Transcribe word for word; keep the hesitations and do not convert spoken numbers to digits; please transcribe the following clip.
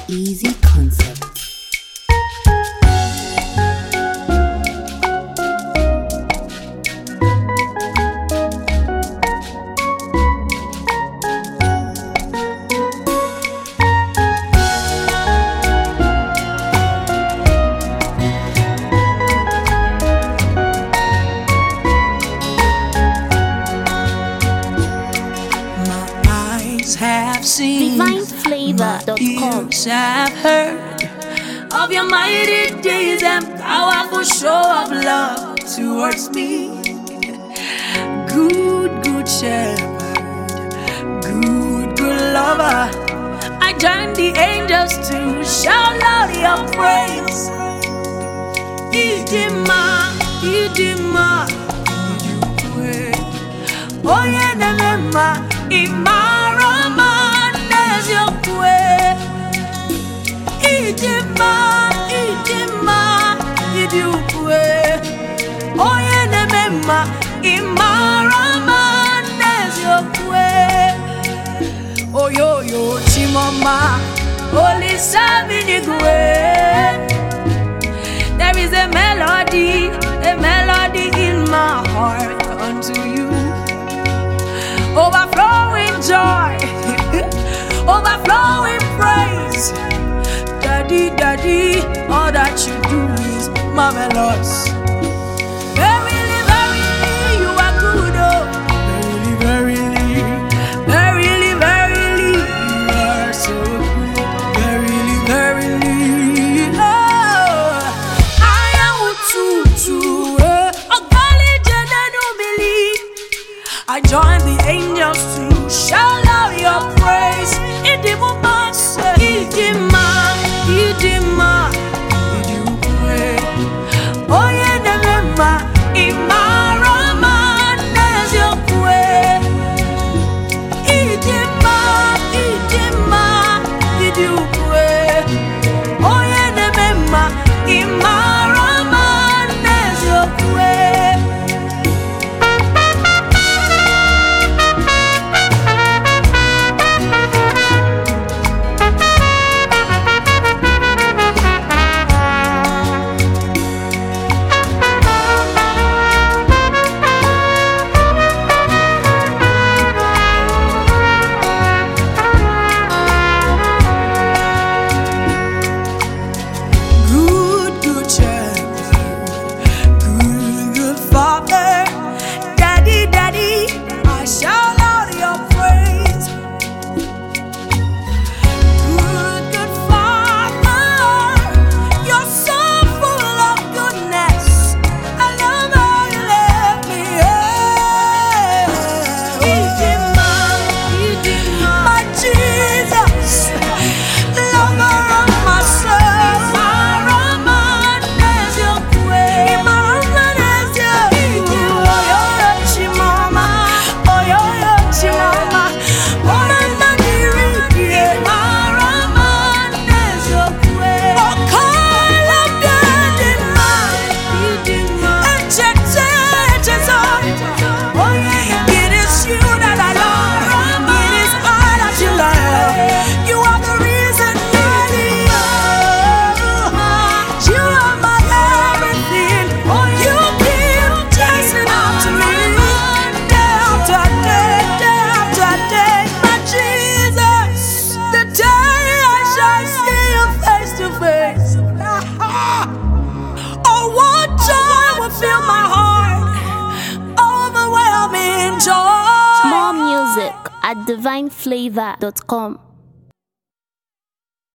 Easy concept. Have seen, divine flavor dot com. ears have heard of your mighty deeds and powerful show of love towards me. Good, good shepherd, good, good lover. I join the angels to shout out your praise. Idima, Idima, Idima, oh yeah, Nema, Imara. Idima, idima, idukwe. Oye nemema, imarama nezokwe. Oyo yo chimama, oli saminigwe. There is a melody, a melody in my heart unto you. Overflowing joy, overflowing praise. Daddy, daddy, all that you do is marvelous. Verily, verily, you are good, oh. Verily, verily, verily, verily, you are so good. Verily, verily, oh. I am Ututu, oh golly, Jananu Mili. I join the angels to shout out your praise. Idima, Idima. Idima, idukwe. Oye nemema, imarama nezokwe. Idima, idima, idukwe. Oye nemema, imarama nezokwe. Fill my heart, overwhelming joy. More music at divine flavor dot com.